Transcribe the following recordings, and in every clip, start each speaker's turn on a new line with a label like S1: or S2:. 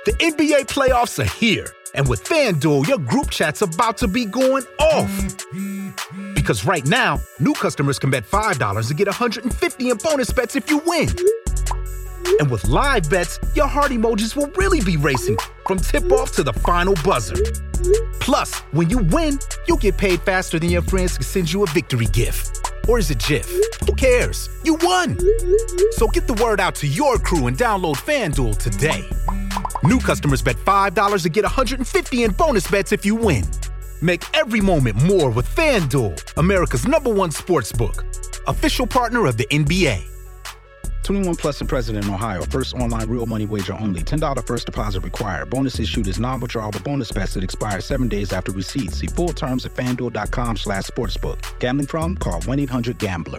S1: The NBA playoffs are here, and with FanDuel, your group chat's about to be going off. Because right now, new customers can bet $5 and get $150 in bonus bets if you win. And with live bets, your heart emojis will really be racing from tip-off to the final buzzer. Plus, when you win, you'll get paid faster than your friends can send you a victory gift. Or is it GIF? Who cares? You won! So get the word out to your crew and download FanDuel today. New customers bet $5 and get $150 in bonus bets if you win. Make every moment more with FanDuel, America's #1 sportsbook. Official partner of the NBA.
S2: 21 plus and present in Ohio. First online real money wager only. $10 first deposit required. Bonus issued is non-withdrawable bonus bets that expire 7 days after receipt. See full terms at FanDuel.com/sportsbook. Gambling problem? Call 1-800-GAMBLER.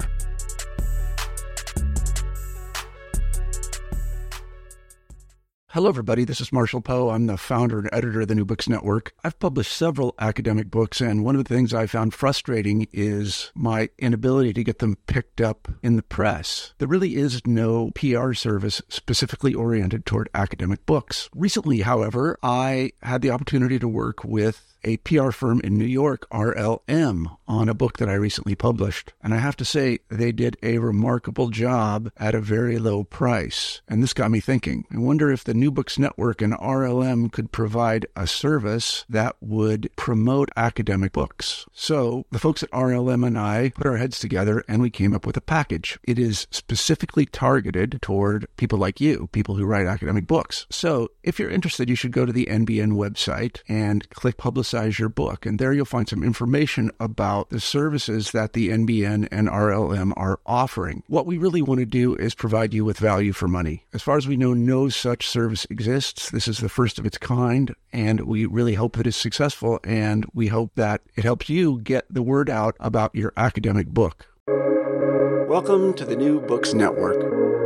S3: Hello, everybody. This is Marshall Poe. I'm the founder and editor of the New Books Network. I've published several academic books, and one of the things I found frustrating is my inability to get them picked up in the press. There really is no PR service specifically oriented toward academic books. Recently, however, I had the opportunity to work with a PR firm in New York, RLM, on a book that I recently published. And I have to say, they did a remarkable job at a very low price. And this got me thinking. I wonder if the New Books Network and RLM could provide a service that would promote academic books. So the folks at RLM and I put our heads together and we came up with a package. It is specifically targeted toward people like you, people who write academic books. So if you're interested, you should go to the NBN website and click Publicize Your Book. And there you'll find some information about the services that the NBN and RLM are offering. What we really want to do is provide you with value for money. As far as we know, no such service exists. This is the first of its kind, and we really hope that it's successful, and we hope that it helps you get the word out about your academic book. Welcome to the New Books Network.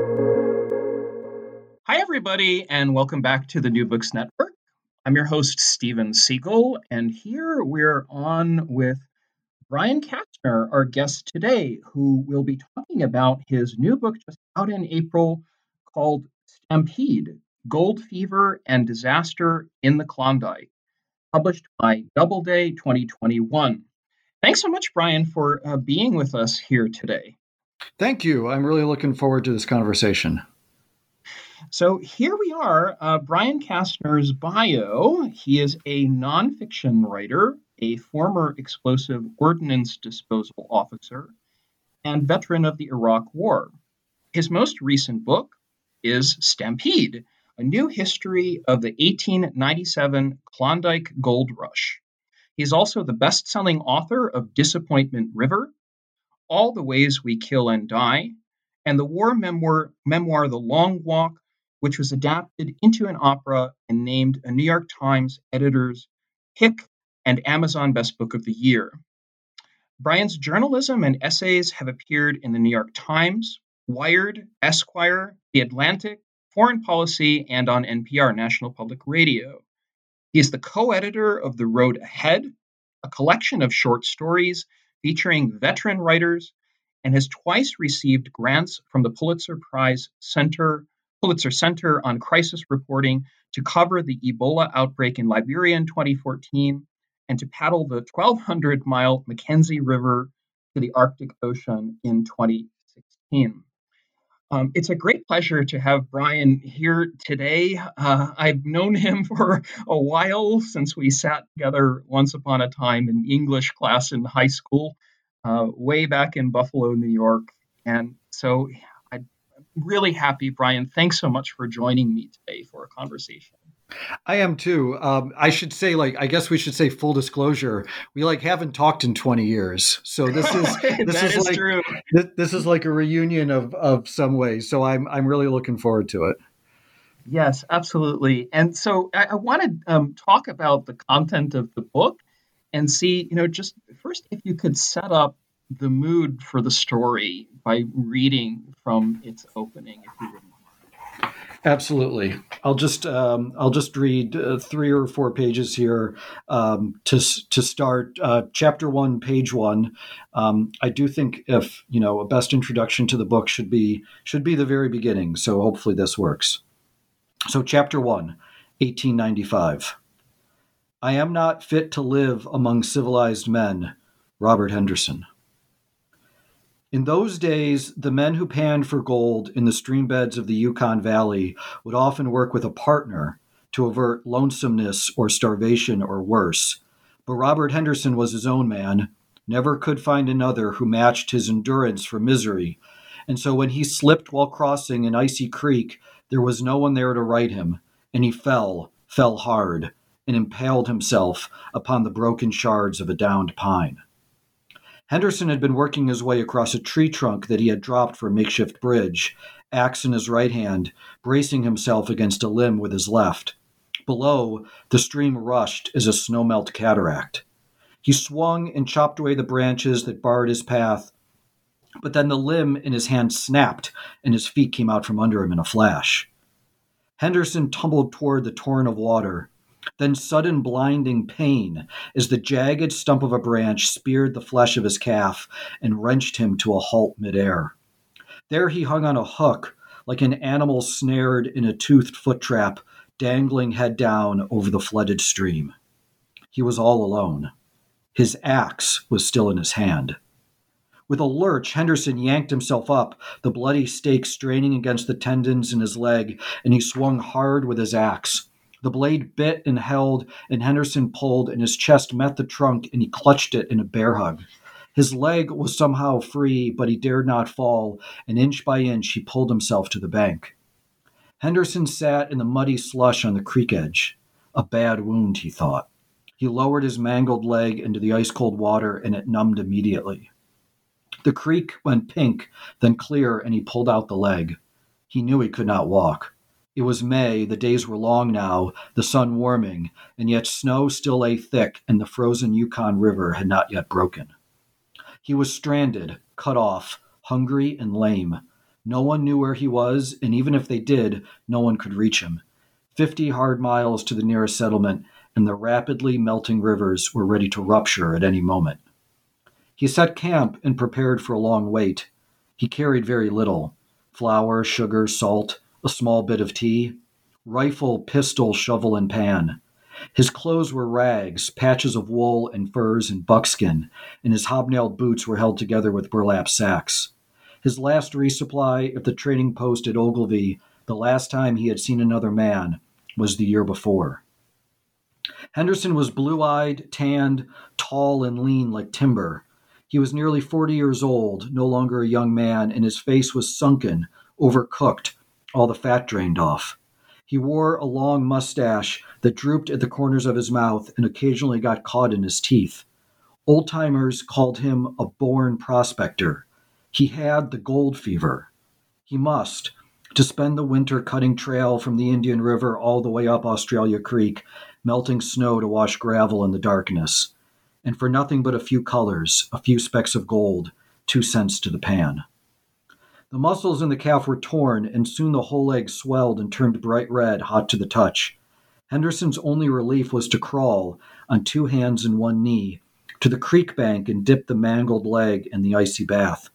S4: Hi, everybody, and welcome back to the New Books Network. I'm your host, Steven Siegel, and here we're on with Brian Kastner, our guest today, who will be talking about his new book just out in April called Stampede: Gold Fever and Disaster in the Klondike, published by Doubleday 2021. Thanks so much, Brian, for being with us here today.
S5: Thank you. I'm really looking forward to this conversation.
S4: So here we are, Brian Kastner's bio. He is a nonfiction writer, a former explosive ordnance disposal officer, and veteran of the Iraq War. His most recent book is Stampede: A New History of the 1897 Klondike Gold Rush. He's also the best-selling author of Disappointment River, All the Ways We Kill and Die, and the war memoir The Long Walk, which was adapted into an opera and named a New York Times editor's pick and Amazon Best Book of the Year. Brian's journalism and essays have appeared in the New York Times, Wired, Esquire, The Atlantic, Foreign Policy, and on NPR, National Public Radio. He is the co-editor of The Road Ahead, a collection of short stories featuring veteran writers, and has twice received grants from the Pulitzer Center on Crisis Reporting to cover the Ebola outbreak in Liberia in 2014 and to paddle the 1,200-mile Mackenzie River to the Arctic Ocean in 2016. It's a great pleasure to have Brian here today. I've known him for a while, since we sat together once upon a time in English class in high school, way back in Buffalo, New York. And so I'm really happy, Brian. Thanks so much for joining me today for a conversation.
S5: I am too. I should say, I guess we should say full disclosure. We haven't talked in 20 years. So this is
S4: true.
S5: This is like a reunion of some ways. So I'm really looking forward to it.
S4: Yes, absolutely. And so I want to talk about the content of the book and see, just first, if you could set up the mood for the story by reading from its opening, if you wouldn't mind.
S5: Absolutely. I'll just read 3 or 4 pages here to start. Chapter 1, page 1. I do think if a best introduction to the book should be the very beginning. So hopefully this works. So chapter 1, 1895. I am not fit to live among civilized men. Robert Henderson. In those days, the men who panned for gold in the stream beds of the Yukon Valley would often work with a partner to avert lonesomeness or starvation or worse. But Robert Henderson was his own man, never could find another who matched his endurance for misery, and so when he slipped while crossing an icy creek, there was no one there to right him, and he fell hard, and impaled himself upon the broken shards of a downed pine. Henderson had been working his way across a tree trunk that he had dropped for a makeshift bridge, axe in his right hand, bracing himself against a limb with his left. Below, the stream rushed as a snowmelt cataract. He swung and chopped away the branches that barred his path, but then the limb in his hand snapped and his feet came out from under him in a flash. Henderson tumbled toward the torrent of water. Then sudden blinding pain as the jagged stump of a branch speared the flesh of his calf and wrenched him to a halt midair. There he hung on a hook like an animal snared in a toothed foot trap, dangling head down over the flooded stream. He was all alone. His axe was still in his hand. With a lurch, Henderson yanked himself up, the bloody stake straining against the tendons in his leg, and he swung hard with his axe. The blade bit and held, and Henderson pulled, and his chest met the trunk, and he clutched it in a bear hug. His leg was somehow free, but he dared not fall, and inch by inch he pulled himself to the bank. Henderson sat in the muddy slush on the creek edge. A bad wound, he thought. He lowered his mangled leg into the ice-cold water, and it numbed immediately. The creek went pink, then clear, and he pulled out the leg. He knew he could not walk. It was May, the days were long now, the sun warming, and yet snow still lay thick, and the frozen Yukon River had not yet broken. He was stranded, cut off, hungry and lame. No one knew where he was, and even if they did, no one could reach him. 50 hard miles to the nearest settlement, and the rapidly melting rivers were ready to rupture at any moment. He set camp and prepared for a long wait. He carried very little: flour, sugar, salt, a small bit of tea, rifle, pistol, shovel, and pan. His clothes were rags, patches of wool and furs and buckskin, and his hobnailed boots were held together with burlap sacks. His last resupply at the trading post at Ogilvie, the last time he had seen another man, was the year before. Henderson was blue-eyed, tanned, tall, and lean like timber. He was nearly 40 years old, no longer a young man, and his face was sunken, overcooked, all the fat drained off. He wore a long mustache that drooped at the corners of his mouth and occasionally got caught in his teeth. Old-timers called him a born prospector. He had the gold fever. He must, to spend the winter cutting trail from the Indian River all the way up Australia Creek, melting snow to wash gravel in the darkness. And for nothing but a few colors, a few specks of gold, 2 cents to the pan. The muscles in the calf were torn, and soon the whole leg swelled and turned bright red, hot to the touch. Henderson's only relief was to crawl, on 2 hands and 1 knee, to the creek bank and dip the mangled leg in the icy bath.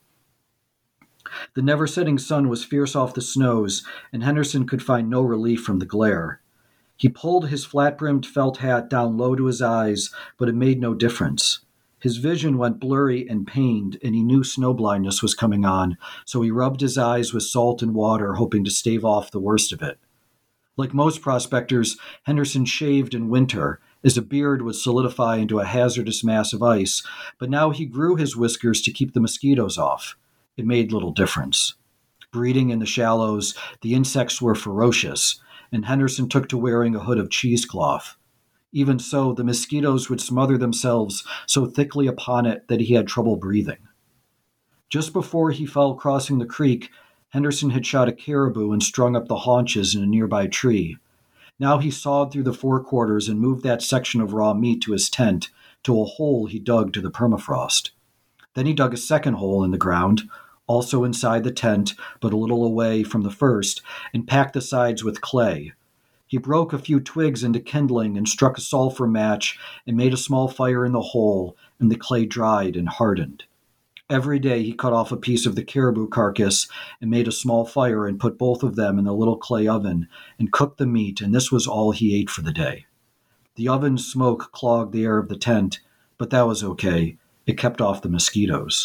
S5: The never-setting sun was fierce off the snows, and Henderson could find no relief from the glare. He pulled his flat-brimmed felt hat down low to his eyes, but it made no difference. His vision went blurry and pained, and he knew snowblindness was coming on, so he rubbed his eyes with salt and water, hoping to stave off the worst of it. Like most prospectors, Henderson shaved in winter, as a beard would solidify into a hazardous mass of ice, but now he grew his whiskers to keep the mosquitoes off. It made little difference. Breeding in the shallows, the insects were ferocious, and Henderson took to wearing a hood of cheesecloth. Even so, the mosquitoes would smother themselves so thickly upon it that he had trouble breathing. Just before he fell crossing the creek, Henderson had shot a caribou and strung up the haunches in a nearby tree. Now he sawed through the forequarters and moved that section of raw meat to his tent, to a hole he dug to the permafrost. Then he dug a second hole in the ground, also inside the tent, but a little away from the first, and packed the sides with clay. He broke a few twigs into kindling and struck a sulfur match and made a small fire in the hole, and the clay dried and hardened. Every day he cut off a piece of the caribou carcass and made a small fire and put both of them in the little clay oven and cooked the meat, and this was all he ate for the day. The oven's smoke clogged the air of the tent, but that was okay. It kept off the mosquitoes.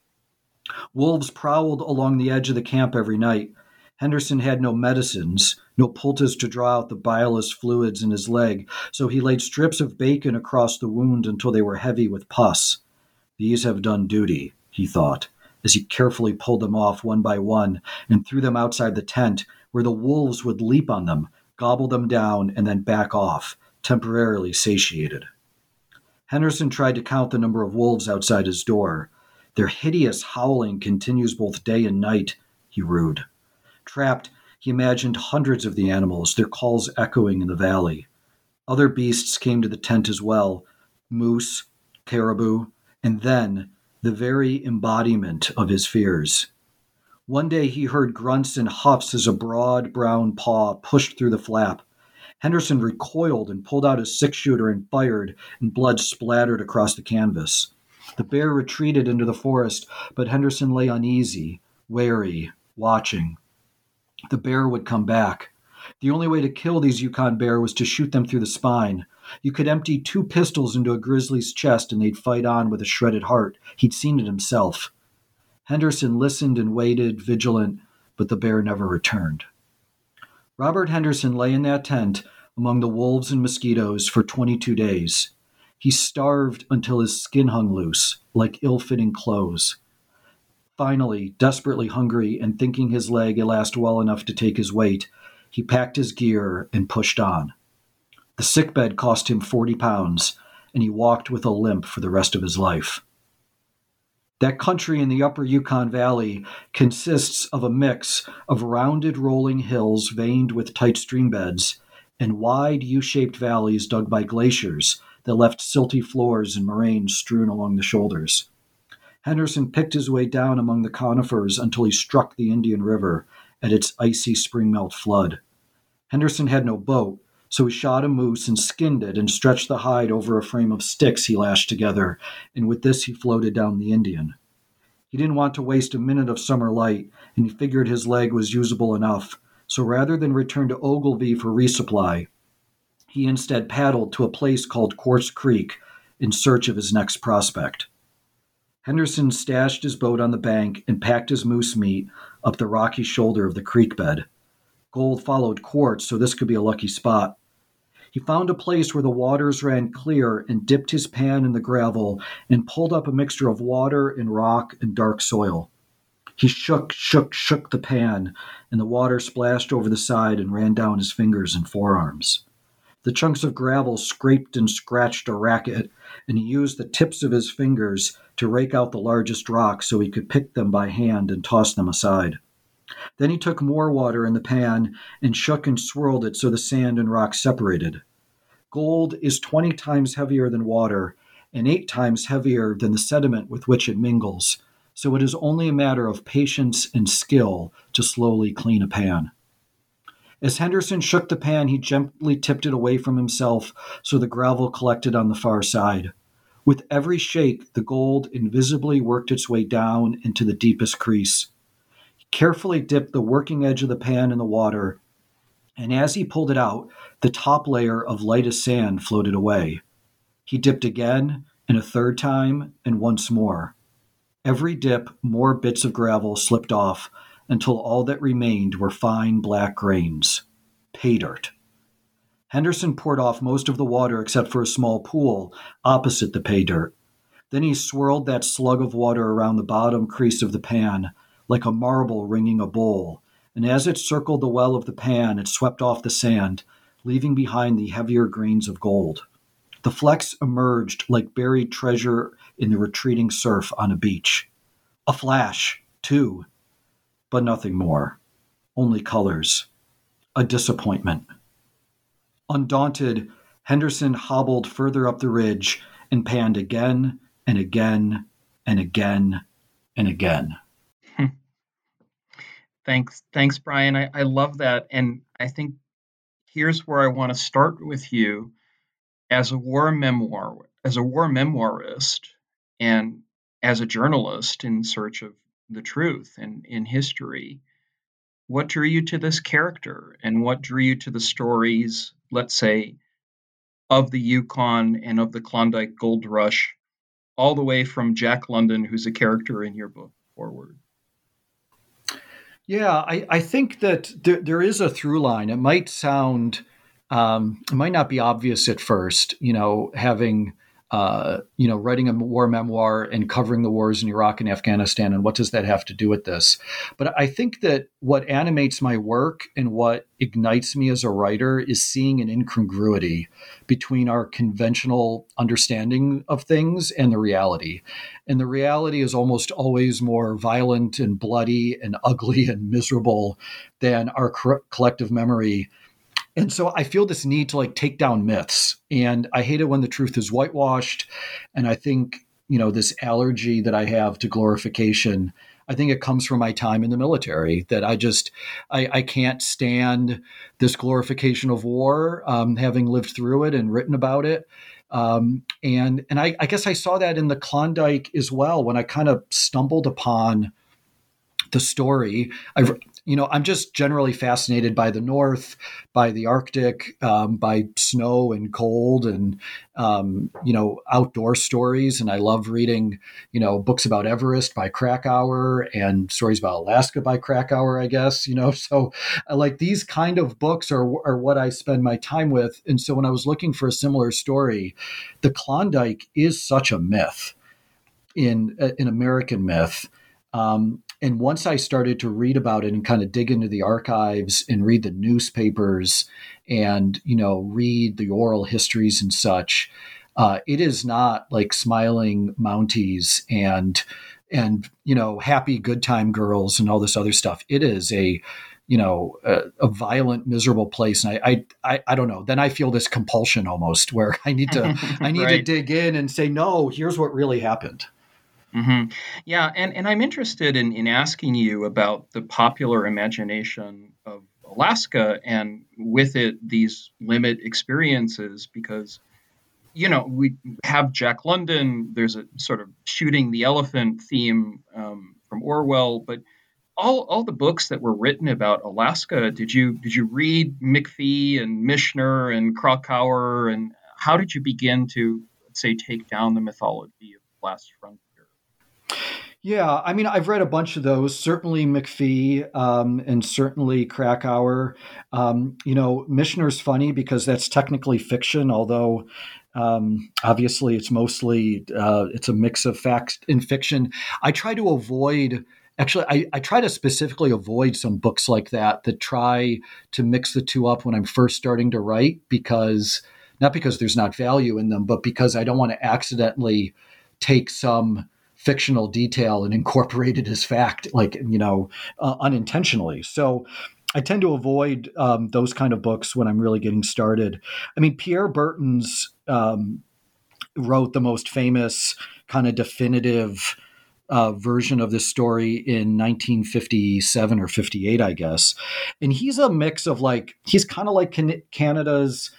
S5: Wolves prowled along the edge of the camp every night. Henderson had no medicines, no poultice to draw out the bilious fluids in his leg, so he laid strips of bacon across the wound until they were heavy with pus. These have done duty, he thought, as he carefully pulled them off one by one and threw them outside the tent, where the wolves would leap on them, gobble them down, and then back off, temporarily satiated. Henderson tried to count the number of wolves outside his door. Their hideous howling continues both day and night, he rued. Trapped, he imagined hundreds of the animals, their calls echoing in the valley. Other beasts came to the tent as well, moose, caribou, and then the very embodiment of his fears. One day he heard grunts and huffs as a broad brown paw pushed through the flap. Henderson recoiled and pulled out his six-shooter and fired, and blood splattered across the canvas. The bear retreated into the forest, but Henderson lay uneasy, wary, watching. The bear would come back. The only way to kill these Yukon bear was to shoot them through the spine. You could empty 2 pistols into a grizzly's chest and they'd fight on with a shredded heart. He'd seen it himself. Henderson listened and waited, vigilant, but the bear never returned. Robert Henderson lay in that tent among the wolves and mosquitoes for 22 days. He starved until his skin hung loose, like ill-fitting clothes. Finally, desperately hungry and thinking his leg would last well enough to take his weight, he packed his gear and pushed on. The sickbed cost him 40 pounds, and he walked with a limp for the rest of his life. That country in the upper Yukon Valley consists of a mix of rounded rolling hills veined with tight stream beds and wide U-shaped valleys dug by glaciers that left silty floors and moraines strewn along the shoulders. Henderson picked his way down among the conifers until he struck the Indian River at its icy spring melt flood. Henderson had no boat, so he shot a moose and skinned it and stretched the hide over a frame of sticks he lashed together, and with this he floated down the Indian. He didn't want to waste a minute of summer light, and he figured his leg was usable enough, so rather than return to Ogilvie for resupply, he instead paddled to a place called Quartz Creek in search of his next prospect. Henderson stashed his boat on the bank and packed his moose meat up the rocky shoulder of the creek bed. Gold followed Quartz, so this could be a lucky spot. He found a place where the waters ran clear and dipped his pan in the gravel and pulled up a mixture of water and rock and dark soil. He shook the pan, and the water splashed over the side and ran down his fingers and forearms. The chunks of gravel scraped and scratched a racket, and he used the tips of his fingers to rake out the largest rocks so he could pick them by hand and toss them aside. Then he took more water in the pan and shook and swirled it so the sand and rock separated. Gold is 20 times heavier than water and 8 times heavier than the sediment with which it mingles, so it is only a matter of patience and skill to slowly clean a pan. As Henderson shook the pan, he gently tipped it away from himself so the gravel collected on the far side. With every shake, the gold invisibly worked its way down into the deepest crease. He carefully dipped the working edge of the pan in the water, and as he pulled it out, the top layer of lightest sand floated away. He dipped again, and a third time, and once more. Every dip, more bits of gravel slipped off, until all that remained were fine black grains. Pay dirt. Henderson poured off most of the water except for a small pool opposite the pay dirt. Then he swirled that slug of water around the bottom crease of the pan, like a marble ringing a bowl, and as it circled the well of the pan, it swept off the sand, leaving behind the heavier grains of gold. The flecks emerged like buried treasure in the retreating surf on a beach. A flash, too, but nothing more. Only colors. A disappointment. Undaunted, Henderson hobbled further up the ridge and panned again and again and again and again.
S4: Thanks, Brian. I love that. And I think here's where I want to start with you as a war memoirist and as a journalist in search of the truth and in history, what drew you to this character and what drew you to the stories, let's say, of the Yukon and of the Klondike Gold Rush, all the way from Jack London, who's a character in your book, forward?
S5: Yeah, I think that there is a through line. It might sound, it might not be obvious at first, having, writing a war memoir and covering the wars in Iraq and Afghanistan, and what does that have to do with this? But I think that what animates my work and what ignites me as a writer is seeing an incongruity between our conventional understanding of things and the reality. And the reality is almost always more violent and bloody and ugly and miserable than our collective memory. And so I feel this need to take down myths, and I hate it when the truth is whitewashed. And I think, this allergy that I have to glorification, I think it comes from my time in the military, that I can't stand this glorification of war, having lived through it and written about it. And I guess I saw that in the Klondike as well, when I kind of stumbled upon the story. I'm just generally fascinated by the North, by the Arctic, by snow and cold and, outdoor stories. And I love reading, books about Everest by Krakauer and stories about Alaska by Krakauer, I guess, so I like these kind of books are what I spend my time with. And so when I was looking for a similar story, the Klondike is such a myth, in an American myth. And once I started to read about it and kind of dig into the archives and read the newspapers and, read the oral histories and such, it is not like smiling Mounties and happy good time girls and all this other stuff. It is a violent, miserable place. And I don't know. Then I feel this compulsion almost where I need to
S4: Right.
S5: to dig in and say, no, here's what really happened.
S4: Mm-hmm. Yeah, and I'm interested in asking you about the popular imagination of Alaska and with it these limit experiences because, we have Jack London, there's a sort of shooting the elephant theme from Orwell, but all the books that were written about Alaska, did you read McPhee and Michener and Krakauer, and how did you begin to, let's say, take down the mythology of the last frontier?
S5: Yeah, I mean, I've read a bunch of those, certainly McPhee and certainly Krakauer. Michener's funny because that's technically fiction, although obviously it's mostly, it's a mix of fact and fiction. I try to avoid, actually, I try to specifically avoid some books like that try to mix the two up when I'm first starting to write, not because there's not value in them, but because I don't want to accidentally take some fictional detail and incorporate it as fact, unintentionally. So I tend to avoid those kind of books when I'm really getting started. I mean, Pierre Bertens wrote the most famous kind of definitive version of this story in 1957 or 58, I guess. And he's a mix of he's kind of like Canada's,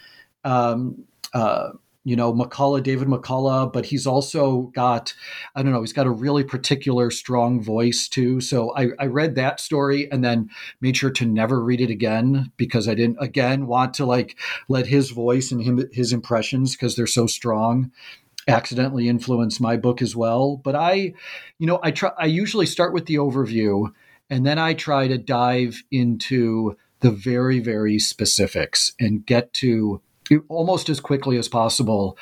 S5: David McCullough, but he's also got, he's got a really particular strong voice too. So I read that story and then made sure to never read it again because I didn't, again, want to let his voice and his impressions, because they're so strong, accidentally influence my book as well. But I usually start with the overview and then I try to dive into the very, very specifics and get to almost as quickly as possible,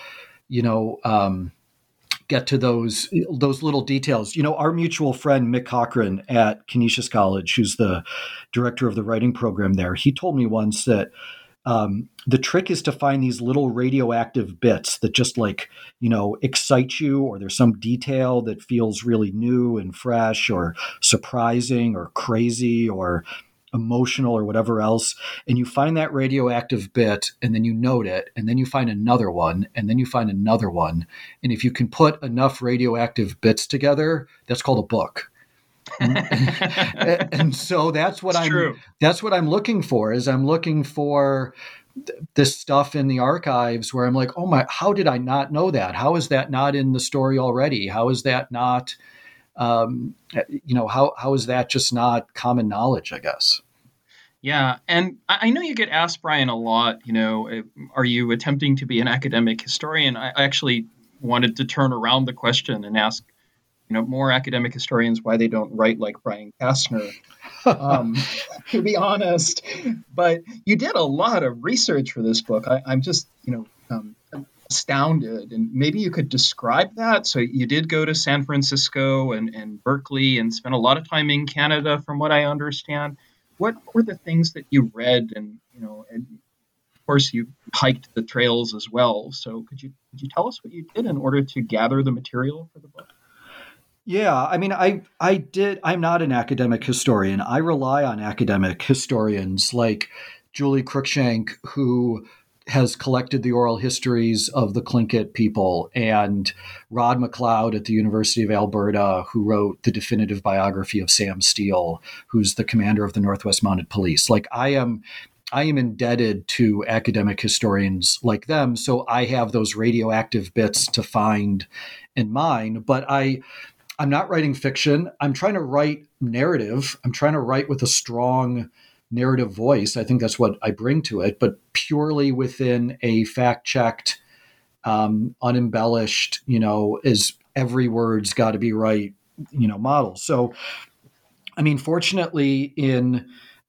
S5: get to those little details. Our mutual friend, Mick Cochran at Canisius College, who's the director of the writing program there, he told me once that the trick is to find these little radioactive bits that just excite you, or there's some detail that feels really new and fresh or surprising or crazy or emotional or whatever else. And you find that radioactive bit and then you note it, and then you find another one, and then you find another one. And if you can put enough radioactive bits together, that's called a book. And so that's what I'm looking for, is I'm looking for this stuff in the archives where I'm like, oh my, how did I not know that? How is that not in the story already? How is that not, how is that just not common knowledge, I guess?
S4: Yeah. And I know you get asked, Brian, a lot, are you attempting to be an academic historian? I actually wanted to turn around the question and ask, more academic historians why they don't write like Brian Kastner, to be honest. But you did a lot of research for this book. I'm just, astounded. And maybe you could describe that. So you did go to San Francisco and Berkeley and spent a lot of time in Canada, from what I understand. What were the things that you read? And, and of course, you hiked the trails as well. So could you tell us what you did in order to gather the material for the book?
S5: Yeah, I mean, I did. I'm not an academic historian. I rely on academic historians like Julie Cruikshank, who has collected the oral histories of the Tlingit people, and Rod McLeod at the University of Alberta, who wrote the definitive biography of Sam Steele, who's the commander of the Northwest Mounted Police. Like, I am indebted to academic historians like them, so I have those radioactive bits to find in mine. But I'm not writing fiction. I'm trying to write narrative. I'm trying to write with a strong narrative voice. I think that's what I bring to it, but purely within a fact-checked, unembellished, is every word's got to be right, model. So, I mean, fortunately, in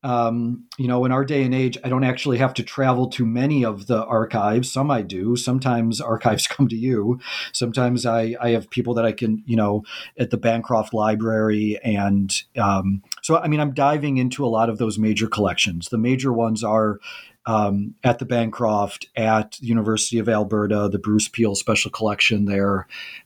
S5: our day and age, I don't actually have to travel to many of the archives. Some I do. Sometimes archives come to you. Sometimes I have people that I can, at the Bancroft Library. And so, I mean, I'm diving into a lot of those major collections. The major ones are at the Bancroft, at the University of Alberta, the Bruce Peel Special Collection there,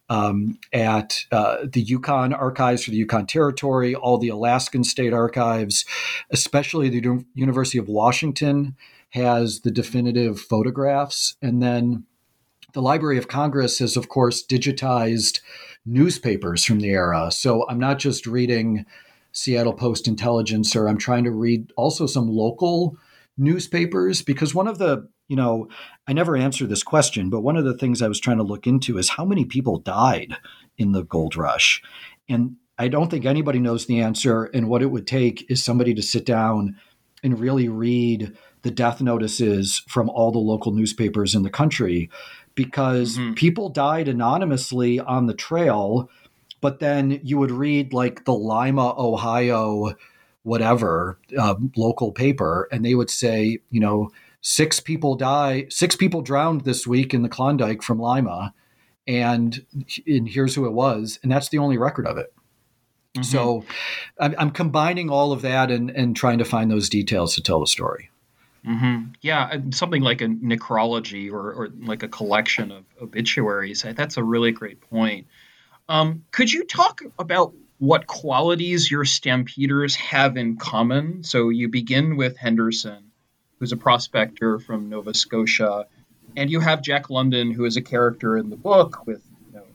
S5: at the Yukon Archives for the Yukon Territory, all the Alaskan state archives, especially the University of Washington has the definitive photographs. And then the Library of Congress has, of course, digitized newspapers from the era. So I'm not just reading Seattle Post-Intelligencer, I'm trying to read also some local newspapers, because one of the, I never answered this question, but one of the things I was trying to look into is how many people died in the gold rush. And I don't think anybody knows the answer. And what it would take is somebody to sit down and really read the death notices from all the local newspapers in the country, because people died anonymously on the trail. But then you would read like the Lima, Ohio, whatever, local paper, and they would say, 6 people drowned this week in the Klondike from Lima, and here's who it was, and that's the only record of it. Mm-hmm. So I'm combining all of that and trying to find those details to tell the story.
S4: Mm-hmm. Yeah, something like a necrology or like a collection of obituaries. That's a really great point. Could you talk about what qualities your Stampeders have in common? So you begin with Henderson, who's a prospector from Nova Scotia, and you have Jack London, who is a character in the book, with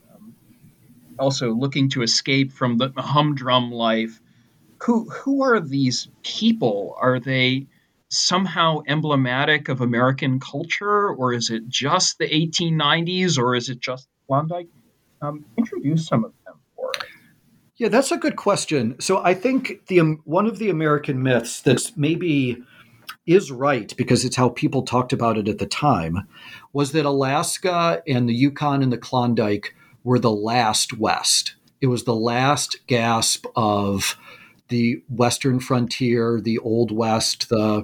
S4: also looking to escape from the humdrum life. Who are these people? Are they somehow emblematic of American culture, or is it just the 1890s, or is it just Klondike? Introduce some of them for us.
S5: Yeah, that's a good question. So I think one of the American myths that's maybe is right, because it's how people talked about it at the time, was that Alaska and the Yukon and the Klondike were the last West. It was the last gasp of the Western frontier, the Old West, the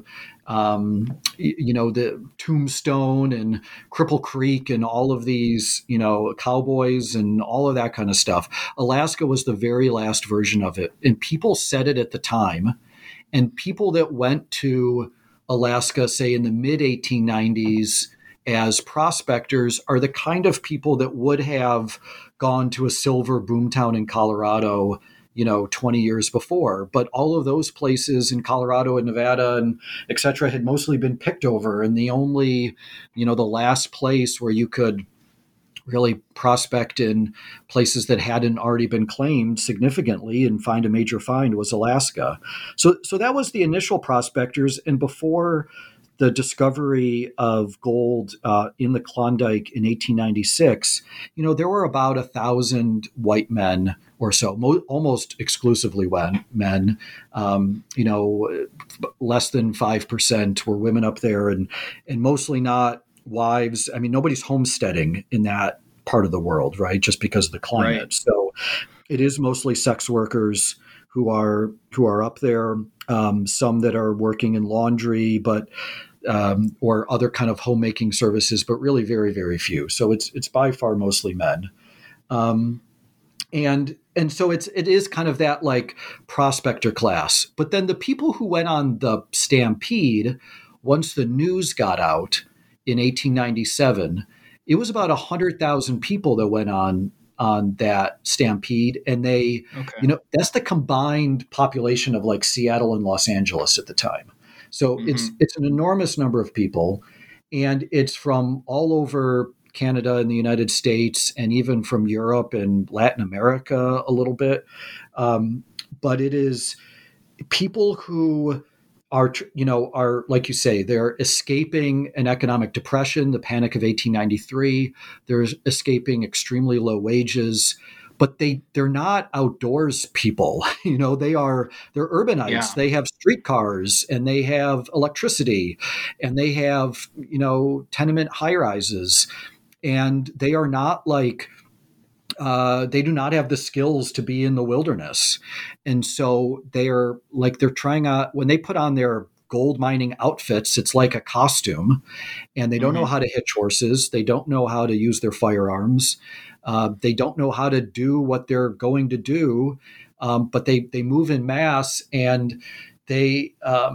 S5: Tombstone and Cripple Creek and all of these, cowboys and all of that kind of stuff. Alaska was the very last version of it. And people said it at the time. And people that went to Alaska, say in the mid 1890s as prospectors, are the kind of people that would have gone to a silver boomtown in Colorado 20 years before. But all of those places in Colorado and Nevada and et cetera had mostly been picked over. And the only, the last place where you could really prospect in places that hadn't already been claimed significantly and find a major find was Alaska. So that was the initial prospectors. And before the discovery of gold in the Klondike in 1896, there were about 1,000 white men or so, almost exclusively men. Less than 5% were women up there, and mostly not wives. I mean, nobody's homesteading in that part of the world, right? Just because of the climate.
S4: Right.
S5: So it is mostly sex workers who are up there. Some that are working in laundry, but or other kind of homemaking services, but really very, very few. So it's by far mostly men. And so it is kind of that like prospector class. But then the people who went on the stampede, once the news got out in 1897, it was about 100,000 people that went on that stampede. And that's the combined population of like Seattle and Los Angeles at the time. So it's an enormous number of people, and it's from all over Canada and the United States, and even from Europe and Latin America a little bit. But it is people who are like you say, they're escaping an economic depression, the Panic of 1893. They're escaping extremely low wages, but they're not outdoors people. They're urbanites. Yeah. They have streetcars, and they have electricity, and they have tenement high rises. And they are not like, they do not have the skills to be in the wilderness. And so they're trying out, when they put on their gold mining outfits, it's like a costume, and they don't know how to hitch horses. They don't know how to use their firearms. They don't know how to do what they're going to do. But they move in mass, and they're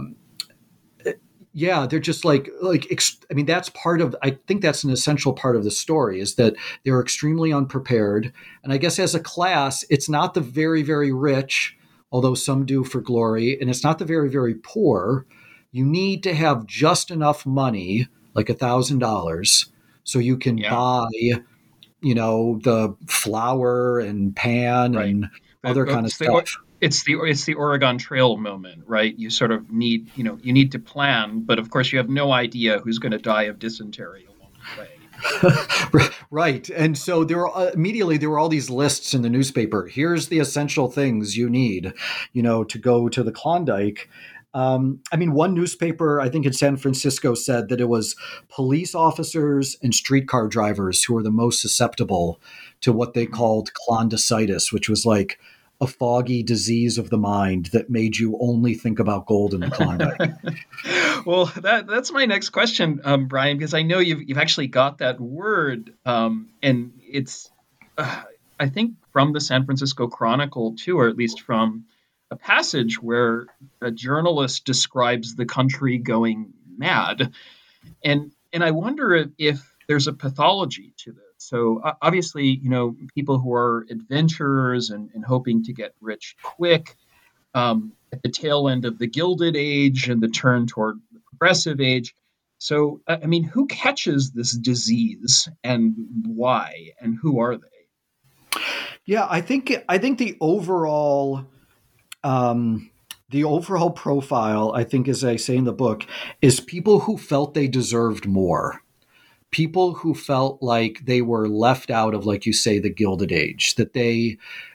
S5: just that's part of, I think that's an essential part of the story, is that they're extremely unprepared. And I guess as a class, it's not the very, very rich, although some do for glory, and it's not the very, very poor. You need to have just enough money, like $1,000, so you can buy, the flour and pan and other kind of stuff.
S4: It's the Oregon Trail moment, right? You sort of need, you need to plan, but of course you have no idea who's going to die of dysentery along the way.
S5: Right. And so there were all these lists in the newspaper. Here's the essential things you need, to go to the Klondike. One newspaper, I think in San Francisco, said that it was police officers and streetcar drivers who were the most susceptible to what they called Klondicitis, which was like a foggy disease of the mind that made you only think about gold in the Klondike.
S4: Well, that's my next question, Brian, because I know you've actually got that word, and it's I think from the San Francisco Chronicle too, or at least from a passage where a journalist describes the country going mad, and I wonder if there's a pathology to this. So obviously, people who are adventurers and hoping to get rich quick at the tail end of the Gilded Age and the turn toward the Progressive Age. So, who catches this disease and why, and who are they?
S5: Yeah, I think the overall profile, I think, as I say in the book, is people who felt they deserved more. People who felt like they were left out of, like you say, the Gilded Age, that they,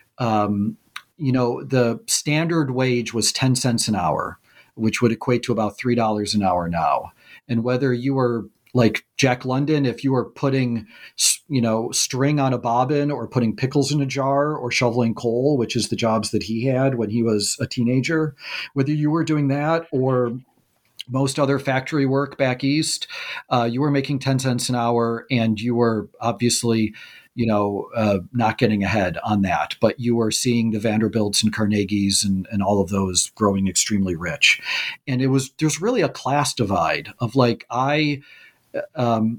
S5: the standard wage was 10 cents an hour, which would equate to about $3 an hour now. And whether you were like Jack London, if you were putting, string on a bobbin, or putting pickles in a jar, or shoveling coal, which is the jobs that he had when he was a teenager, whether you were doing that or most other factory work back east, you were making 10 cents an hour, and you were obviously, not getting ahead on that, but you were seeing the Vanderbilts and Carnegies and all of those growing extremely rich. And there's really a class divide of like, I'm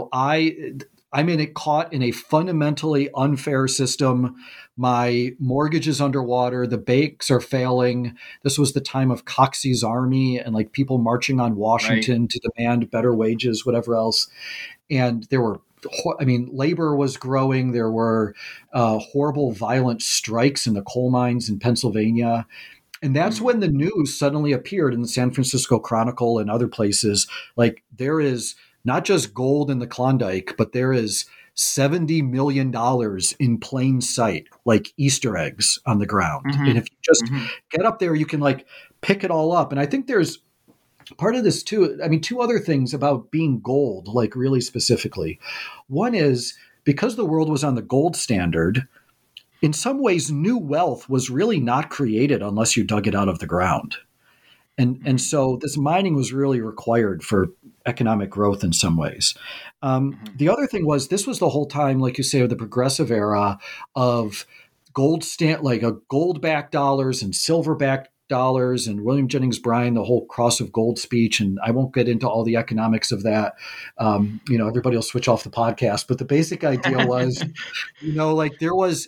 S5: caught in a fundamentally unfair system. My mortgage is underwater. The banks are failing. This was the time of Coxey's army and like people marching on Washington to demand better wages, whatever else. And there were, labor was growing. There were horrible, violent strikes in the coal mines in Pennsylvania. And that's when the news suddenly appeared in the San Francisco Chronicle and other places. Like, there is not just gold in the Klondike, but there is $70 million in plain sight, like Easter eggs on the ground. And if you just get up there, you can like pick it all up. And I think there's part of this too. I mean, two other things about being gold, like really specifically. One is because the world was on the gold standard, in some ways, new wealth was really not created unless you dug it out of the ground. And so this mining was really required for economic growth in some ways. The other thing was, this was the whole time, like you say, of the progressive era of like a gold-backed dollars and silver-backed dollars, and William Jennings Bryan, the whole cross of gold speech. And I won't get into all the economics of that. Everybody will switch off the podcast, but the basic idea was, like there was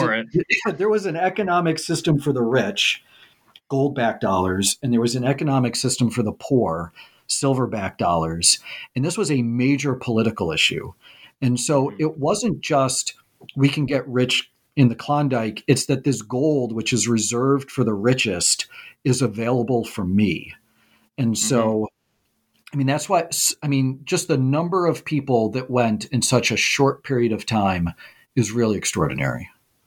S5: an economic system for the rich, gold-backed dollars, and there was an economic system for the poor, silver-backed dollars. And this was a major political issue. And so it wasn't just we can get rich in the Klondike, it's that this gold, which is reserved for the richest, is available for me. And so, that's why, just the number of people that went in such a short period of time is really extraordinary.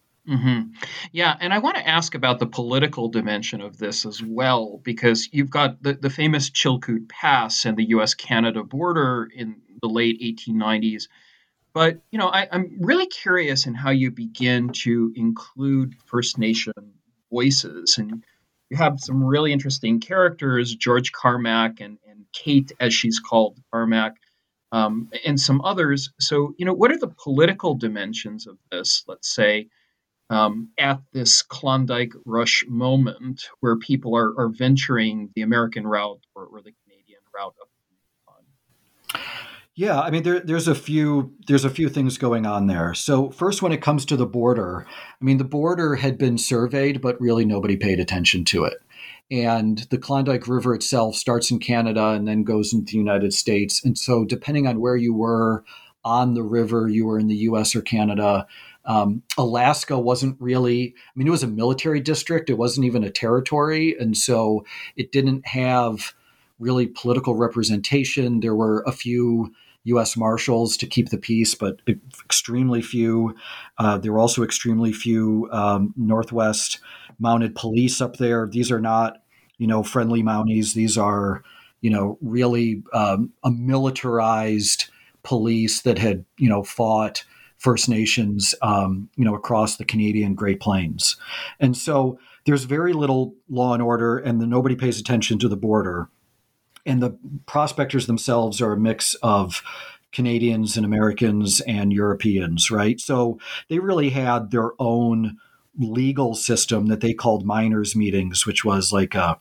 S4: Yeah, and I want to ask about the political dimension of this as well, because you've got the famous Chilkoot Pass and the U.S.-Canada border in the late 1890s. But, I'm really curious in how you begin to include First Nation voices. And you have some really interesting characters, George Carmack and Kate, as she's called, Carmack, and some others. So, what are the political dimensions of this, let's say, at this Klondike Rush moment where people are venturing the American route or the Canadian route up the Yukon?
S5: Yeah, there's a few things going on there. So first, when it comes to the border, the border had been surveyed, but really nobody paid attention to it. And the Klondike River itself starts in Canada and then goes into the United States. And so depending on where you were on the river, you were in the US or Canada. Alaska wasn't really, it was a military district. It wasn't even a territory. And so it didn't have really political representation. There were a few U.S. Marshals to keep the peace, but extremely few. There were also extremely few Northwest mounted police up there. These are not, friendly Mounties. These are, really a militarized police that had, fought First Nations, across the Canadian Great Plains. And so there's very little law and order, and nobody pays attention to the border. And the prospectors themselves are a mix of Canadians and Americans and Europeans, right? So they really had their own legal system that they called miners' meetings, which was like a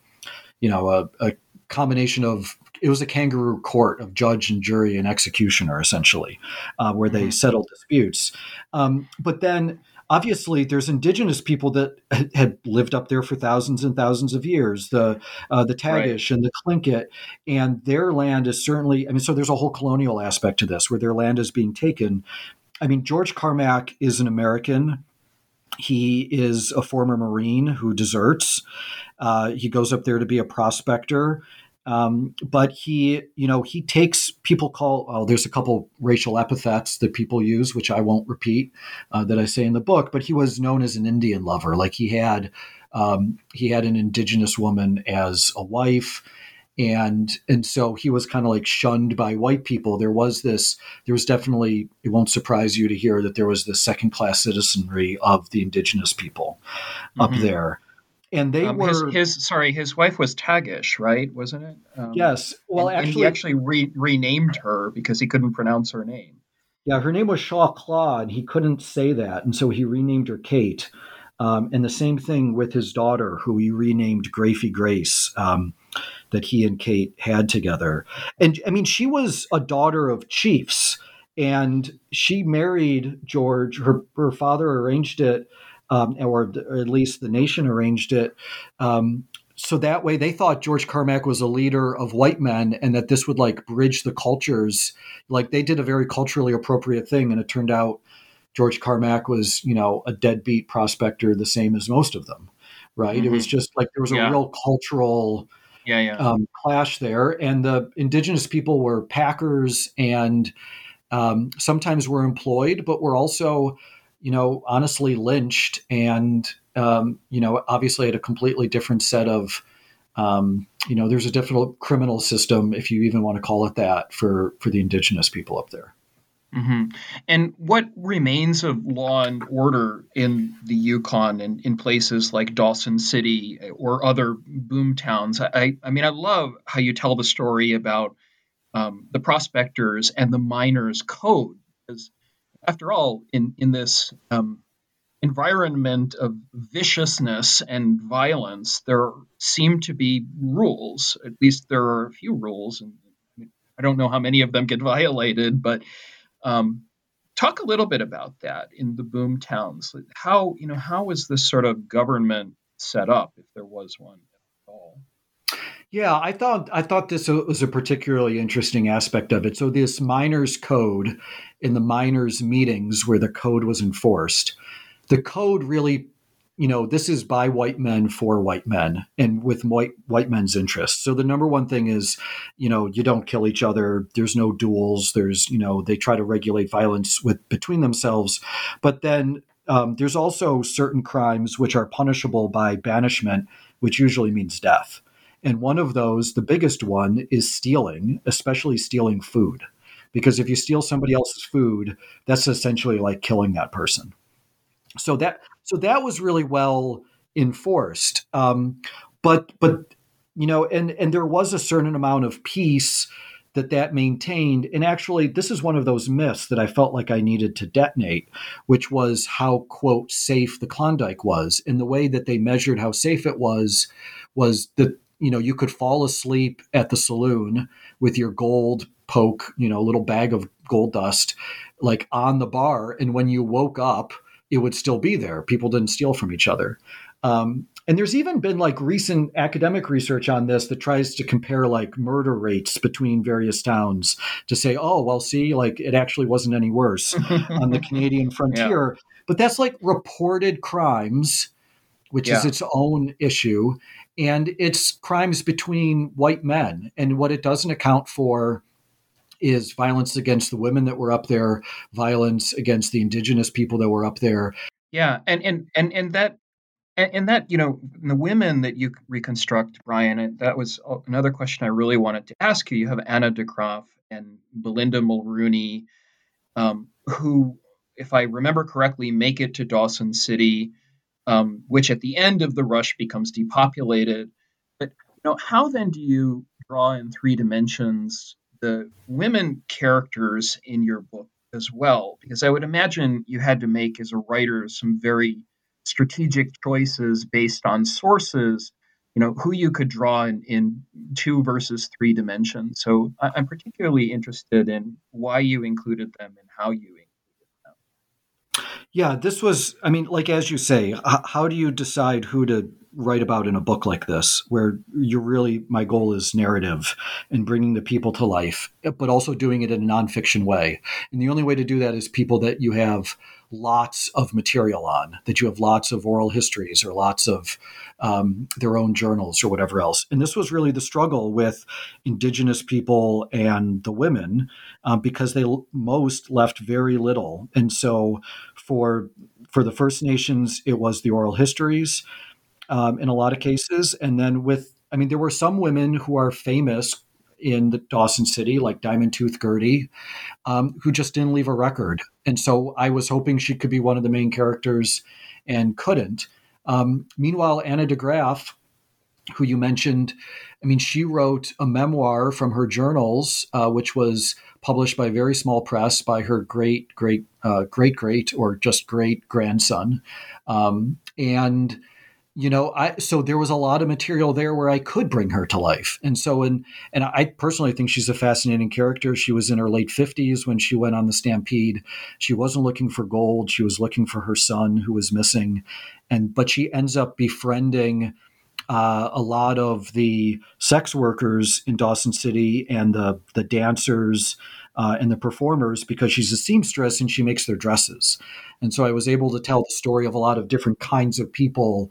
S5: combination of, it was a kangaroo court of judge and jury and executioner, essentially, where they settled disputes. But then, obviously, there's indigenous people that had lived up there for thousands and thousands of years, the Tagish and the Tlingit, and their land is certainly, so there's a whole colonial aspect to this where their land is being taken. George Carmack is an American. He is a former Marine who deserts. He goes up there to be a prospector. But he takes, people call, there's a couple racial epithets that people use, which I won't repeat, that I say in the book, but he was known as an Indian lover. Like he had an indigenous woman as a wife. And so he was kind of like shunned by white people. There was definitely, it won't surprise you to hear that there was this second-class citizenry of the indigenous people up there. And they were
S4: his wife was Tagish, right? Wasn't it?
S5: Yes. Well,
S4: and he actually renamed her because he couldn't pronounce her name.
S5: Yeah, her name was Shaw Claude. He couldn't say that, and so he renamed her Kate. And the same thing with his daughter, who he renamed Grafey Grace, that he and Kate had together. And she was a daughter of chiefs, and she married George. Her father arranged it. Or at least the nation arranged it. So that way they thought George Carmack was a leader of white men and that this would like bridge the cultures. Like they did a very culturally appropriate thing. And it turned out George Carmack was, a deadbeat prospector, the same as most of them. right? It was
S4: Mm-hmm.
S5: just like there was a
S4: Yeah.
S5: real cultural
S4: Yeah.
S5: clash there. And the indigenous people were packers and sometimes were employed, but were also, honestly lynched and, obviously had a completely different set of, there's a different criminal system, if you even want to call it that, for the indigenous people up there.
S4: Hmm. And what remains of law and order in the Yukon and in places like Dawson City or other boom towns? I mean, I love how you tell the story about the prospectors and the miners' code, because after all, in this environment of viciousness and violence, there seem to be rules. At least there are a few rules, and I don't know how many of them get violated, but um, talk a little bit about that in the boom towns. Like, how is this sort of government set up, if there was one at all?
S5: Yeah, I thought this was a particularly interesting aspect of it. So this miners' code in the miners' meetings where the code was enforced, the code really, this is by white men for white men and with white men's interests. So the number one thing is, you don't kill each other. There's no duels. There's, they try to regulate violence between themselves. But then there's also certain crimes which are punishable by banishment, which usually means death. And one of those, the biggest one, is stealing, especially stealing food. Because if you steal somebody else's food, that's essentially like killing that person. So that was really well enforced. But and there was a certain amount of peace that maintained. And actually, this is one of those myths that I felt like I needed to detonate, which was how, quote, safe the Klondike was. And the way that they measured how safe it was that, you could fall asleep at the saloon with your gold poke, little bag of gold dust, like on the bar. And when you woke up, it would still be there. People didn't steal from each other. And there's even been like recent academic research on this that tries to compare like murder rates between various towns to say, oh, well, see, like it actually wasn't any worse on the Canadian
S4: Yeah.
S5: frontier. But that's like reported crimes, which is
S4: Yeah.
S5: its own issue. And it's crimes between white men. And what it doesn't account for is violence against the women that were up there, violence against the indigenous people that were up there.
S4: Yeah. And that, the women that you reconstruct, Brian, and that was another question I really wanted to ask you. You have Anna DeGraff and Belinda Mulrooney, who, if I remember correctly, make it to Dawson City, which at the end of the rush becomes depopulated. But how then do you draw in three dimensions the women characters in your book as well? Because I would imagine you had to make, as a writer, some very strategic choices based on sources, who you could draw in two versus three dimensions. So I'm particularly interested in why you included them and how you included them.
S5: Yeah, this was, I mean, like as you say, how do you decide who to write about in a book like this, where my goal is narrative and bringing the people to life, but also doing it in a nonfiction way. And the only way to do that is people that you have lots of material on, that you have lots of oral histories or lots of their own journals or whatever else. And this was really the struggle with indigenous people and the women because they most left very little. And so for the First Nations, it was the oral histories in a lot of cases. And then there were some women who are famous in the Dawson City, like Diamond Tooth Gertie, who just didn't leave a record. And so I was hoping she could be one of the main characters and couldn't. Meanwhile, Anna DeGraff, who you mentioned, I mean, she wrote a memoir from her journals, which was published by a very small press by her great or just great grandson. So there was a lot of material there where I could bring her to life. And I personally think she's a fascinating character. She was in her late 50s when she went on the Stampede. She wasn't looking for gold. She was looking for her son who was missing. But she ends up befriending a lot of the sex workers in Dawson City and the dancers and the performers because she's a seamstress and she makes their dresses. And so I was able to tell the story of a lot of different kinds of people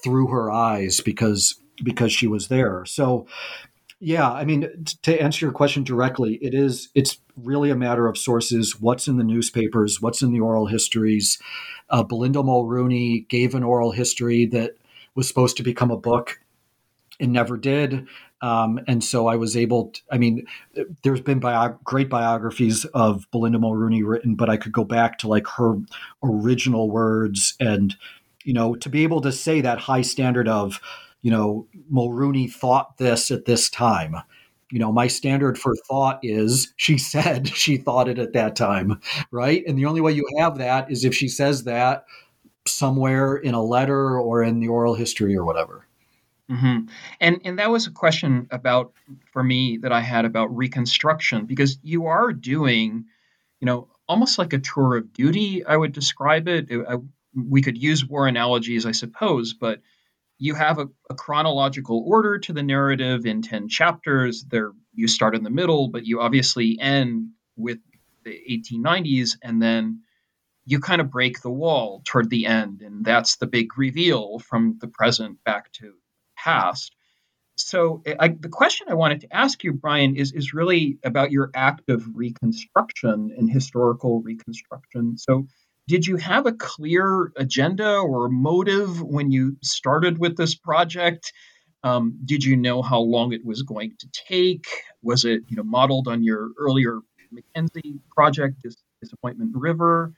S5: through her eyes because she was there. So yeah, I mean, to answer your question directly, it's really a matter of sources, what's in the newspapers, what's in the oral histories. Belinda Mulrooney gave an oral history that was supposed to become a book and never did. And so I was able to, I mean, there's been great biographies of Belinda Mulrooney written, but I could go back to like her original words and, to be able to say that high standard of, Mulrooney thought this at this time. My standard for thought is she said she thought it at that time, right? And the only way you have that is if she says that somewhere in a letter or in the oral history or whatever.
S4: Mm-hmm. And that was a question for me that I had about Reconstruction, because you are doing, almost like a tour of duty, I would describe it. We could use war analogies, I suppose, but you have a chronological order to the narrative in 10 chapters. You start in the middle, but you obviously end with the 1890s, and then you kind of break the wall toward the end, and that's the big reveal from the present back to past. So the question I wanted to ask you, Brian, is really about your act of reconstruction and historical reconstruction. So did you have a clear agenda or motive when you started with this project? Did you know how long it was going to take? Was it modeled on your earlier Mackenzie project, Disappointment River?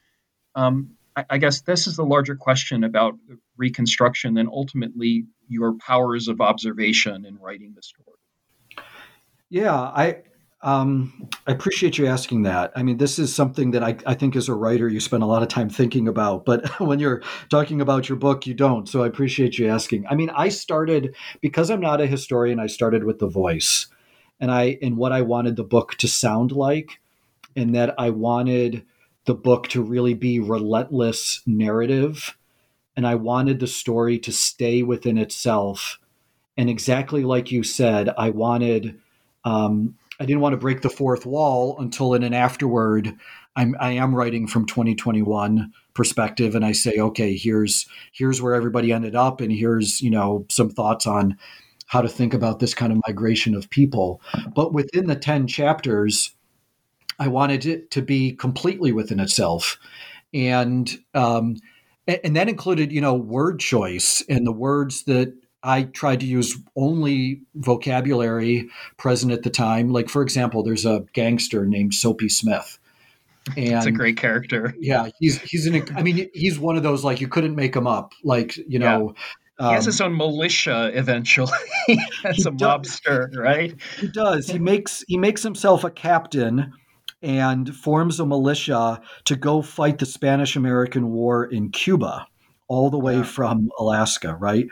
S4: I guess this is the larger question about reconstruction and ultimately your powers of observation in writing the story.
S5: Yeah, I appreciate you asking that. I mean, this is something that I think as a writer you spend a lot of time thinking about, but when you're talking about your book, you don't. So I appreciate you asking. I mean, I started, because I'm not a historian, I started with the voice and what I wanted the book to sound like, and that I wanted the book to really be relentless narrative. And I wanted the story to stay within itself. And exactly like you said, I didn't want to break the fourth wall until in an afterword, I am writing from 2021 perspective. And I say, okay, here's where everybody ended up. And here's, some thoughts on how to think about this kind of migration of people. But within the 10 chapters, I wanted it to be completely within itself. And that included, word choice and the words that I tried to use only vocabulary present at the time. Like, for example, there's a gangster named Soapy Smith. And
S4: it's a great character.
S5: Yeah, he's one of those, like, you couldn't make him up. Like, he
S4: has his own militia eventually as a mobster, right?
S5: He does. He makes himself a captain and forms a militia to go fight the Spanish-American War in Cuba, all the way from Alaska, right?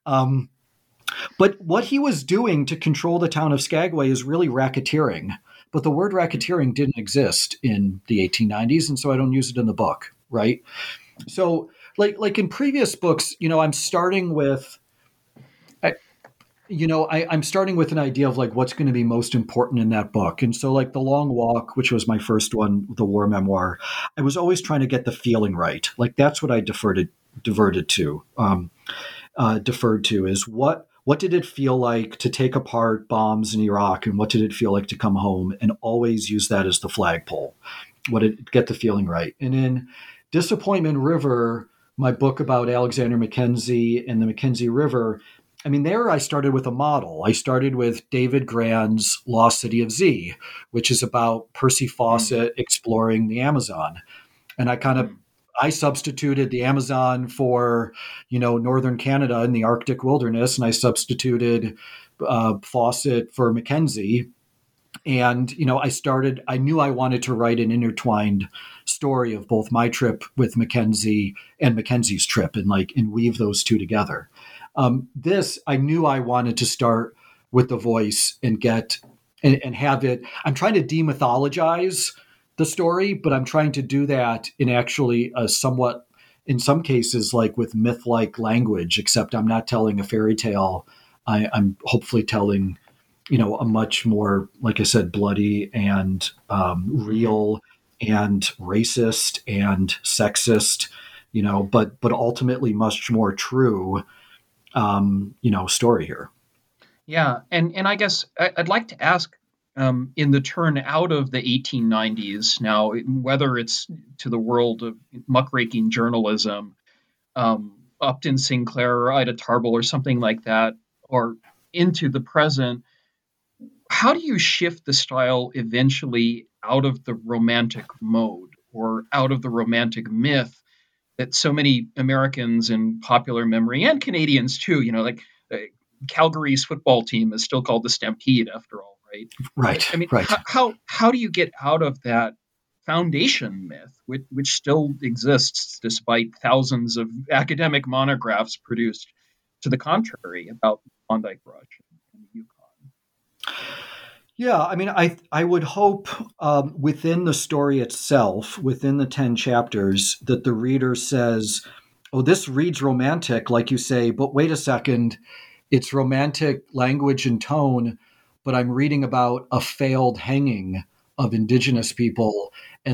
S5: But what he was doing to control the town of Skagway is really racketeering. But the word racketeering didn't exist in the 1890s, and so I don't use it in the book, right? So, like in previous books, I'm starting with I'm starting with an idea of like what's going to be most important in that book. And so like The Long Walk, which was my first one, the war memoir, I was always trying to get the feeling right. Like that's what I deferred to is what did it feel like to take apart bombs in Iraq, and what did it feel like to come home, and always use that as the flagpole. Get the feeling right. And in Disappointment River, my book about Alexander Mackenzie and the Mackenzie River, I mean, there I started with a model. I started with David Grann's Lost City of Z, which is about Percy Fawcett exploring the Amazon. And I substituted the Amazon for, northern Canada in the Arctic wilderness, and I substituted Fawcett for Mackenzie. And, I knew I wanted to write an intertwined story of both my trip with Mackenzie and Mackenzie's trip and weave those two together. I knew I wanted to start with the voice and have it. I'm trying to demythologize the story, but I'm trying to do that in actually a somewhat, in some cases, like with myth-like language, except I'm not telling a fairy tale. I'm hopefully telling, a much more, like I said, bloody and real and racist and sexist, but ultimately much more true story here.
S4: Yeah, and I guess I'd like to ask, in the turn out of the 1890s now, whether it's to the world of muckraking journalism, Upton Sinclair or Ida Tarbell or something like that, or into the present, how do you shift the style eventually out of the romantic mode or out of the romantic myth that so many Americans in popular memory and Canadians too, like Calgary's football team is still called the Stampede after all, right?
S5: Right.
S4: I mean,
S5: right.
S4: how do you get out of that foundation myth, which still exists despite thousands of academic monographs produced to the contrary about Klondike Rush and the Yukon?
S5: Yeah, I mean, I would hope within the story itself, within the 10 chapters, that the reader says, oh, this reads romantic, like you say, but wait a second, it's romantic language and tone, but I'm reading about a failed hanging of Indigenous people. And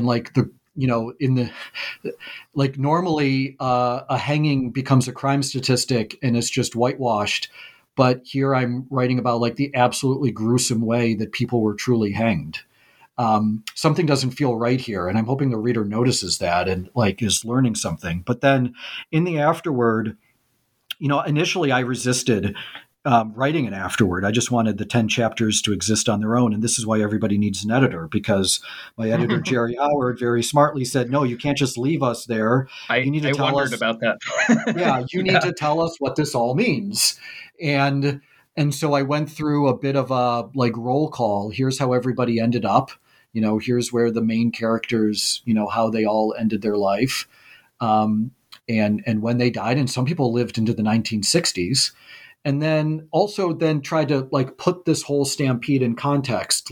S5: normally a hanging becomes a crime statistic and it's just whitewashed. But here I'm writing about like the absolutely gruesome way that people were truly hanged. Something doesn't feel right here. And I'm hoping the reader notices that and is learning something. But then in the afterword, initially I resisted writing an afterword. I just wanted the 10 chapters to exist on their own. And this is why everybody needs an editor, because my editor, Jerry Howard, very smartly said, no, you can't just leave us there. You need to tell
S4: wondered
S5: us
S4: about that.
S5: you need to tell us what this all means. And so I went through a bit of a roll call. Here's how everybody ended up. Here's where the main characters, how they all ended their life. And when they died, and some people lived into the 1960s. And then also tried to put this whole stampede in context,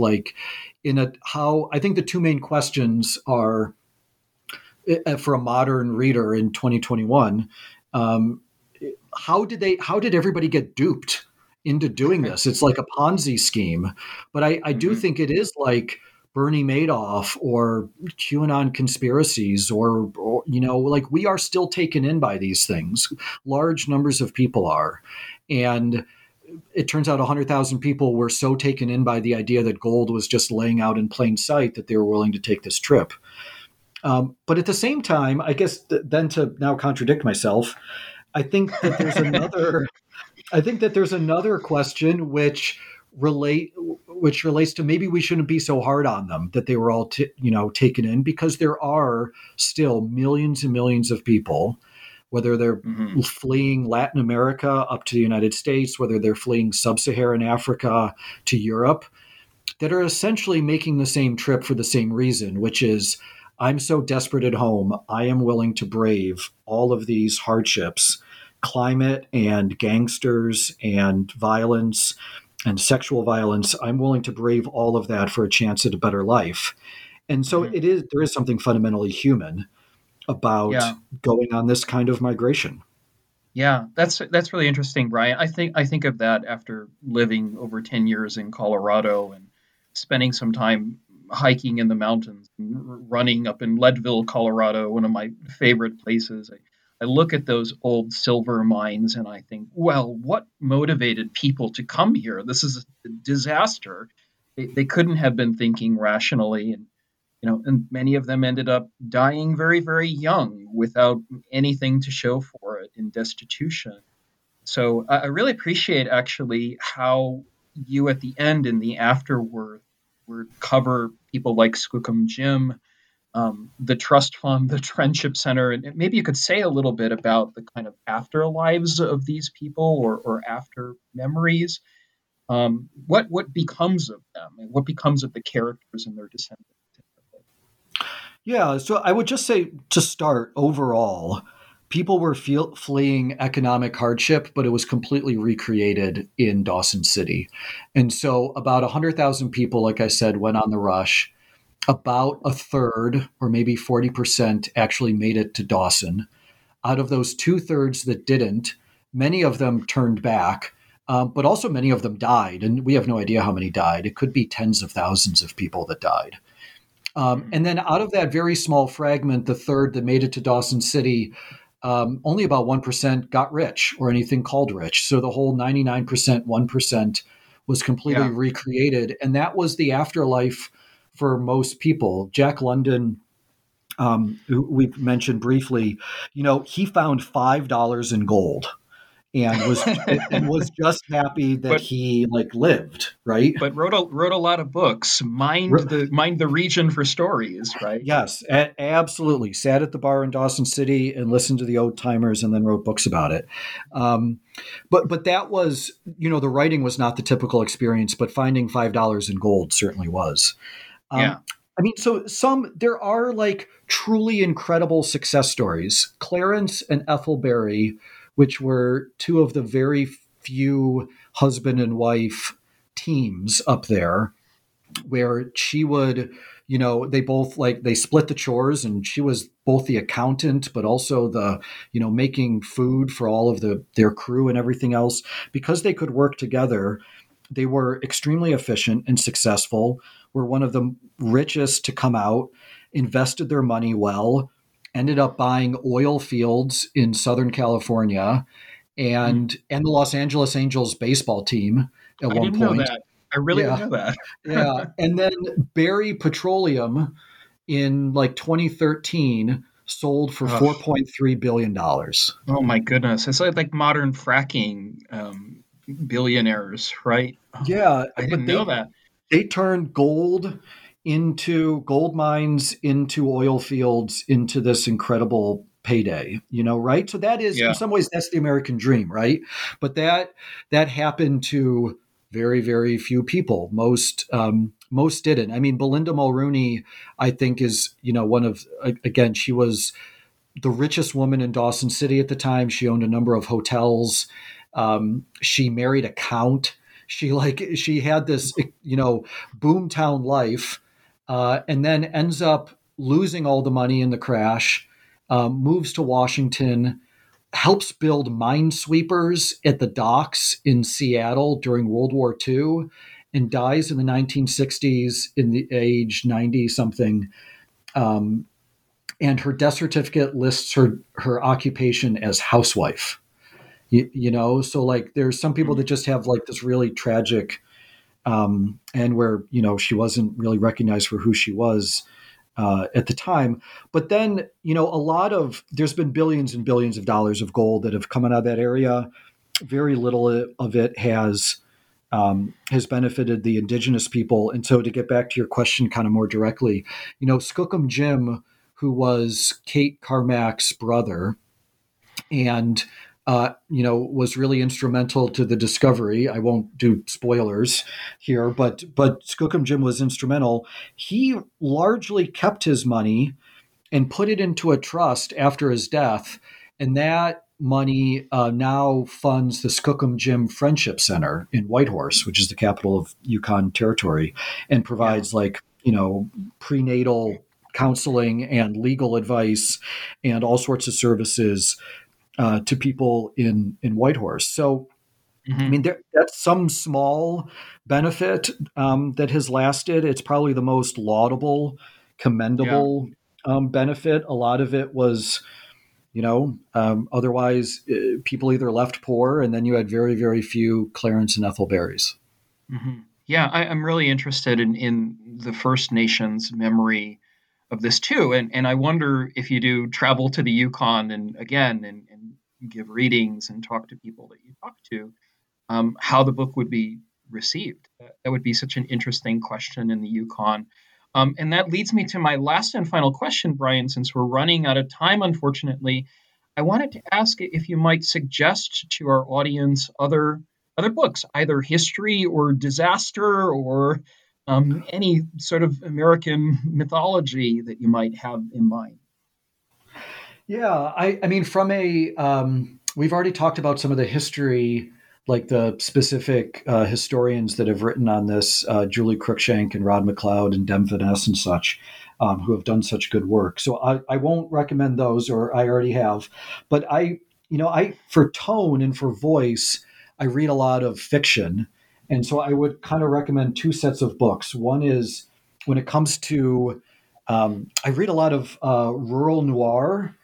S5: how I think the two main questions are for a modern reader in 2021. How did everybody get duped into doing this? It's like a Ponzi scheme, but I do think it is like Bernie Madoff or QAnon conspiracies or we are still taken in by these things. Large numbers of people are. And it turns out 100,000 people were so taken in by the idea that gold was just laying out in plain sight that they were willing to take this trip. But at the same time, I guess then to now contradict myself, I think that there's another question which relates to maybe we shouldn't be so hard on them that they were all taken in, because there are still millions and millions of people, whether they're fleeing Latin America up to the United States, whether they're fleeing sub-Saharan Africa to Europe, that are essentially making the same trip for the same reason, which is, I'm so desperate at home, I am willing to brave all of these hardships, climate and gangsters and violence and sexual violence. I'm willing to brave all of that for a chance at a better life. And so there is something fundamentally human about going on this kind of migration.
S4: Yeah, that's really interesting, Brian. I think of that after living over 10 years in Colorado and spending some time hiking in the mountains, and running up in Leadville, Colorado, one of my favorite places. I look at those old silver mines and I think, well, what motivated people to come here? This is a disaster. They couldn't have been thinking rationally, and many of them ended up dying very, very young without anything to show for it, in destitution. So I really appreciate actually how you at the end in the afterword cover people like Skookum Jim, the Trust Fund, the Friendship Center, and maybe you could say a little bit about the kind of afterlives of these people or after memories. What becomes of them, and what becomes of the characters and their descendants?
S5: Yeah, so I would just say, to start, overall, people were fleeing economic hardship, but it was completely recreated in Dawson City. And so about 100,000 people, like I said, went on the rush. About a third, or maybe 40%, actually made it to Dawson. Out of those 2/3 that didn't, many of them turned back, but also many of them died. And we have no idea how many died. It could be tens of thousands of people that died. And then out of that very small fragment, the third that made it to Dawson City, only about 1% got rich or anything called rich. So the whole 99%, 1% was completely recreated. And that was the afterlife for most people. Jack London, who we've mentioned briefly, he found $5 in gold and was just happy that he lived, right?
S4: But wrote a lot of books, mined the region for stories, right?
S5: Yes, absolutely. Sat at the bar in Dawson City and listened to the old timers, and then wrote books about it. But that was, the writing was not the typical experience, but finding $5 in gold certainly was. I mean, so there are truly incredible success stories. Clarence and Ethel Berry, which were two of the very few husband and wife teams up there, where she would, they both they split the chores, and she was both the accountant, but also the, making food for all of their crew and everything else. Because they could work together, they were extremely efficient and successful, were one of the richest to come out, invested their money well, ended up buying oil fields in Southern California and the Los Angeles Angels baseball team at one point. I
S4: didn't know that. I really didn't know that.
S5: Yeah. And then Berry Petroleum in 2013 sold for $4.3 billion.
S4: Oh my goodness. It's like modern fracking billionaires, right?
S5: Yeah.
S4: I didn't know that.
S5: They turned gold mines, into oil fields, into this incredible payday, right? So that is, in some ways, that's the American dream, right? But that happened to very, very few people. Most didn't. I mean, Belinda Mulrooney, I think, is, one of, again, she was the richest woman in Dawson City at the time. She owned a number of hotels. She married a count. She had this, boomtown life, and then ends up losing all the money in the crash, moves to Washington, helps build minesweepers at the docks in Seattle during World War II, and dies in the 1960s in the age 90-something. And her death certificate lists her occupation as housewife. So there's some people that just have thethis really tragic and where she wasn't really recognized for who she was at the time. But then there's been billions and billions of dollars of gold that have come out of that area. Very little of it has benefited the indigenous people. And so, to get back to your question kind of more directly, Skookum Jim, who was Kate Carmack's brother, and was really instrumental to the discovery. I won't do spoilers here, but Skookum Jim was instrumental. He largely kept his money and put it into a trust after his death, and that money now funds the Skookum Jim Friendship Center in Whitehorse, which is the capital of Yukon Territory, and provides prenatal counseling and legal advice and all sorts of services to people in Whitehorse. So, I mean, that's some small benefit that has lasted. It's probably the most laudable, commendable benefit. A lot of it was, otherwise people either left poor, and then you had very, very few Clarence and Ethel Berrys.
S4: Mm-hmm. Yeah, I'm really interested in the First Nations memory of this too. And I wonder if you do travel to the Yukon and give readings and talk to people that you talk to, how the book would be received. That would be such an interesting question in the Yukon. And that leads me to my last and final question, Brian, since we're running out of time, unfortunately. I wanted to ask if you might suggest to our audience other books, either history or disaster or any sort of American mythology that you might have in mind.
S5: Yeah, I mean, we've already talked about some of the history, like the specific historians that have written on this, Julie Cruikshank and Rod McLeod and Dem Vaness and such, who have done such good work. So I won't recommend those, or I already have. But I for tone and for voice, I read a lot of fiction. And so I would kind of recommend two sets of books. One is, when it comes to, I read a lot of rural noir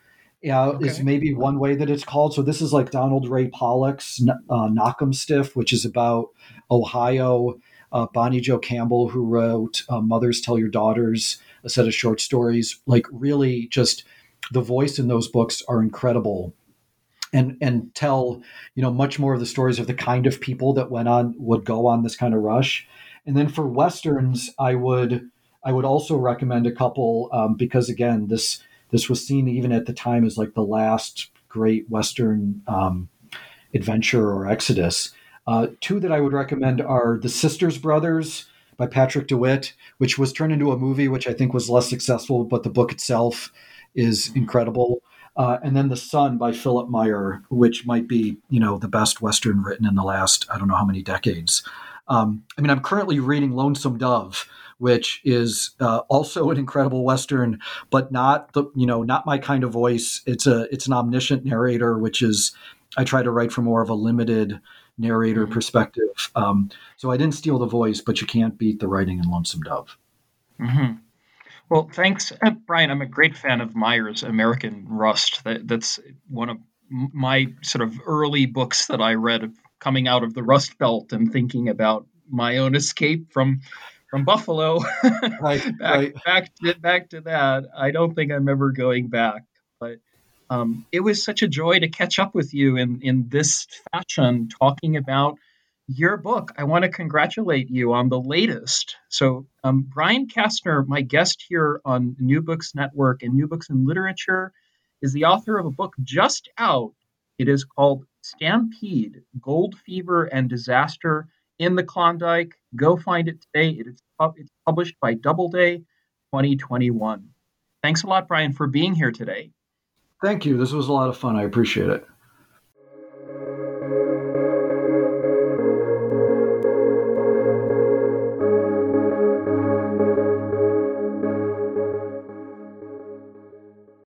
S5: is maybe one way that it's called. So this is like Donald Ray Pollock's Knock 'em Stiff, which is about Ohio. Bonnie Jo Campbell, who wrote Mothers Tell Your Daughters, a set of short stories. Like really just the voice in those books are incredible and tell, much more of the stories of the kind of people that would go on this kind of rush. And then for Westerns, I would also recommend a couple because again, this was seen even at the time as like the last great Western adventure or exodus. Two that I would recommend are The Sisters Brothers by Patrick DeWitt, which was turned into a movie, which I think was less successful, but the book itself is incredible. And then The Son by Philip Meyer, which might be, the best Western written in the last, I don't know how many decades. I'm currently reading Lonesome Dove, which is also an incredible Western, but not not my kind of voice. It's an omniscient narrator, which is, I try to write from more of a limited narrator perspective. So I didn't steal the voice, but you can't beat the writing in Lonesome Dove.
S4: Mm-hmm. Well, thanks, Brian. I'm a great fan of Meyer's American Rust. That's one of my sort of early books that I read coming out of the Rust Belt and thinking about my own escape from Buffalo. Back to that. I don't think I'm ever going back. But it was such a joy to catch up with you in this fashion, talking about your book. I want to congratulate you on the latest. So Brian Kastner, my guest here on New Books Network and New Books in Literature, is the author of a book just out. It is called Stampede, Gold Fever and Disaster in the Klondike. Go find it today. It's published by Doubleday 2021. Thanks a lot, Brian, for being here today.
S5: Thank you. This was a lot of fun. I appreciate it.